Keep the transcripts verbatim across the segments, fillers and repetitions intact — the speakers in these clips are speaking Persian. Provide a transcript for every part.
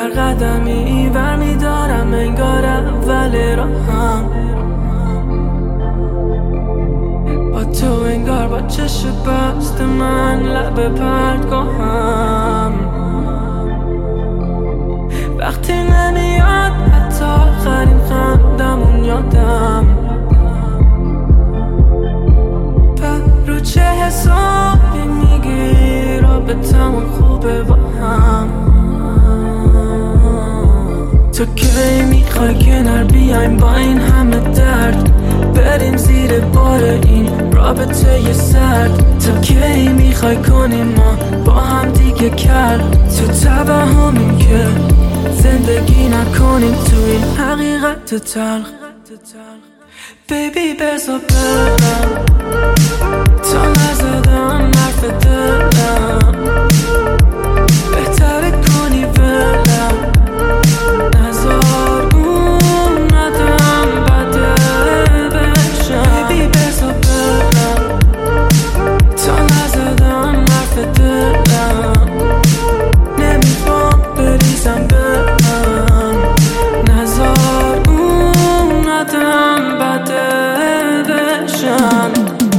هر قدمی برمیدارم انگار اول راهم، با تو انگار با چشم بست من لب پرتگاهم. وقتی نمیاد حتی آخرین خندمون یادم، پر رو چه حسابی میگی رابطمون خوبه با هم. تو کی میخوای کنار بیایم با این همه درد، بریم زیر بار این رابطه ی سرد. تو کی میخوای کنیم ما با هم دیگه کرد، تو توهمیم که زندگی نکنیم تو این حقیقت تلخ. بیبی بذار برم تا نزدم حرف دلم، بهتره کنی ولم نزار اون آدم بده بشم. بیبی بذار برم تا نزدم حرف دلم، نمیخوام بریزم برم نزار اون آدم بده بشم.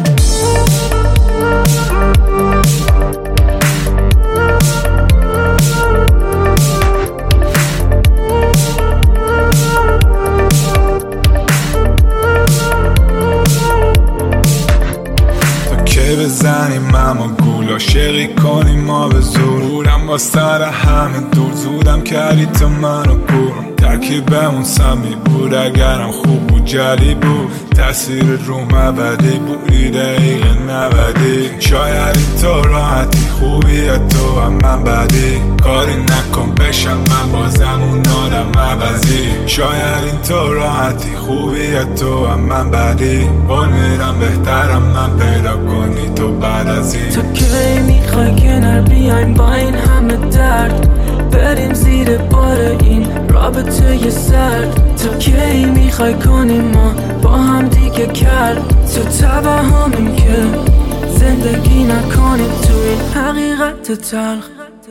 بزنیم اما گول عاشقی کنیم ما به زور، بودم با سر همه دور زودم کردی تو منو کور. ترکیبمون سمی بود اگرم خوب بود جلی بود، تاثیر روم ابدی بودی دقیقه نودی. شاید این تو راحتی خوبی تو هم من بدی، کاری نکن بشم من بازم اون آدم عوضی. شاید این تو راحتی خوبی تو هم من بدی، قول میرم بهترم من پیدا کنی تو بعد از این. تو کی میخوای کنار بیایم با این همه درد، بریم زیر بار این رابطه ی سرد. تو کی میخوای کنیم ما با هم دیگه کرد، تو توهمیم که زندگی نکنیم تو این حقیقت تلخ.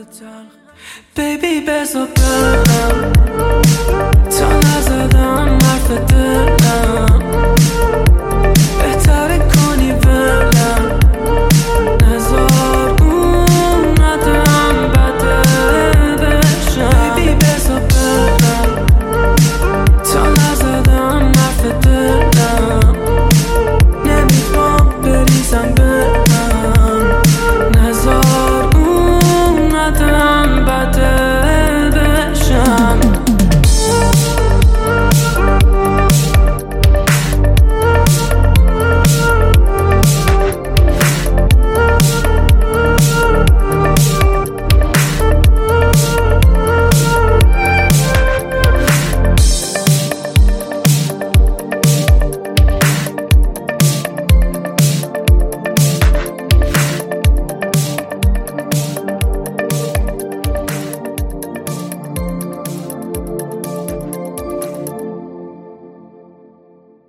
بیبی بذار برم تا نزدم حرف دلم،